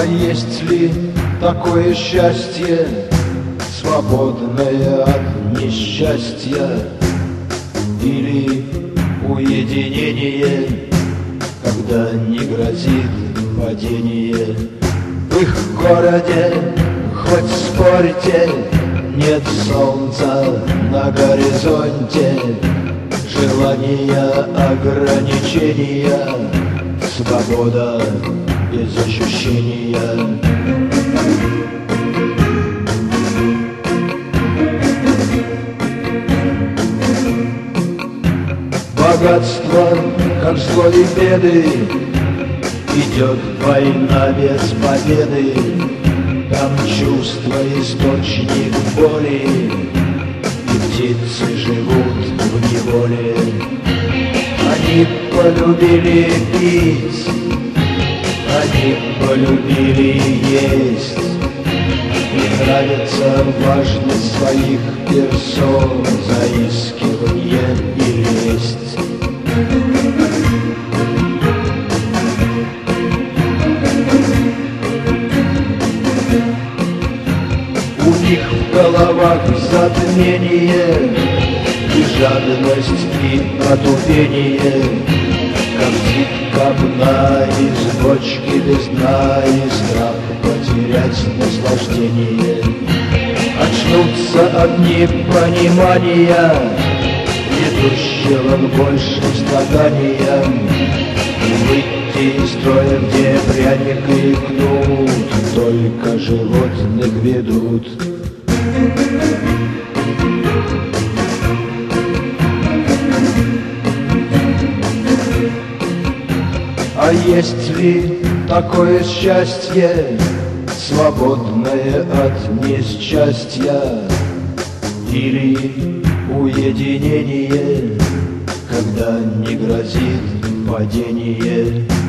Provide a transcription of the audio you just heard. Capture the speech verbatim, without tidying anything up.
А есть ли такое счастье, свободное от несчастья, или уединение, когда не грозит падение? В их городе, хоть спорьте, нет солнца на горизонте, желания, ограничения, свобода без ощущения. Богатство, как зло и беды, идет война без победы. Там чувство источник боли, и птицы живут в неволе. Они полюбили пить, они полюбили есть. Им нравится важность своих персон, заискивание и лесть. У них в головах затмение, и жадность, и отупение, как тип копна из бочки без дна, и страх потерять наслаждение. Очнутся от непонимания, ведущего к большим страданиям, и выйти из строя, где пряник и кнут только животных ведут. А есть ли такое счастье, свободное от несчастья, или уединение, когда не грозит падение?